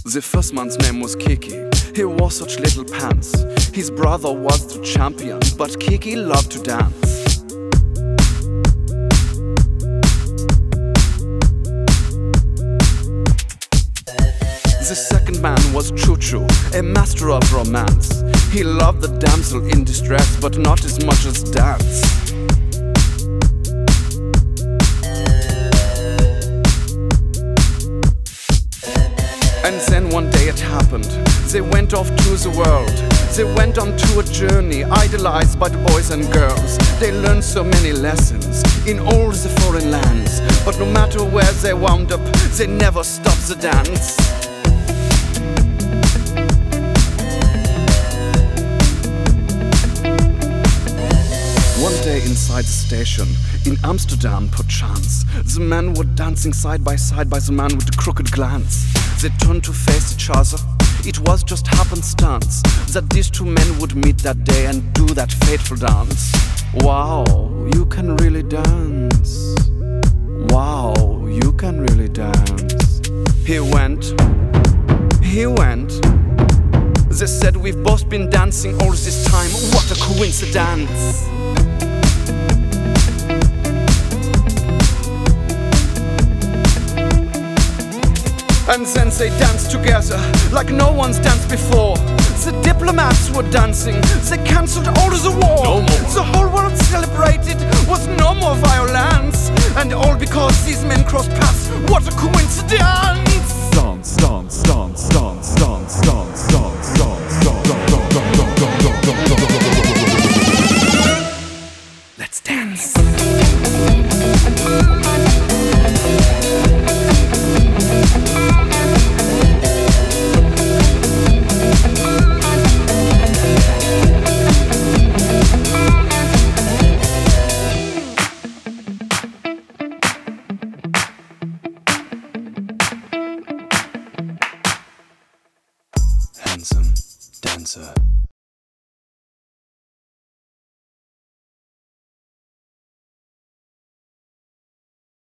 The first man's name was Kiki. He wore such little pants. His brother was the champion, but Kiki loved to dance. The second man was Choo-Choo, a master of romance. He loved the damsel in distress, but not as much as dance. And then one day it happened. They went off to the world. They went on to a journey, idolized by the boys and girls. They learned so many lessons in all the foreign lands. But no matter where they wound up, they never stopped the dance. One day inside the station, in Amsterdam perchance, the men were dancing side by the man with the crooked glance. They turned to face each other. It was just happenstance that these two men would meet that day and do that fateful dance. Wow, you can really dance. Wow, you can really dance. He went. They said, we've both been dancing all this time. What a coincidence. And then they danced together like no one's danced before. The diplomats were dancing, they cancelled all of the war. No more. The whole world celebrated, was no more violence. And all because these men crossed paths. What a coincidence! Dance, dance, dance, dance, dance, dance, dance, dance, dance. Let's dance. Handsome dancer.